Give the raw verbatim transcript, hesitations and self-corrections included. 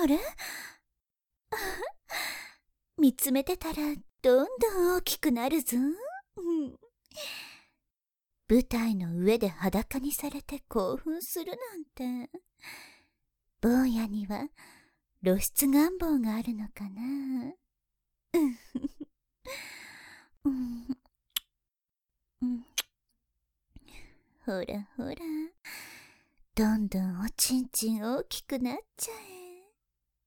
あれ見つめてたらどんどん大きくなるぞ。舞台の上で裸にされて興奮するなんて、坊やには露出願望があるのかな。うん、うん、ほらほら、どんどんおちんちん大きくなっちゃえ。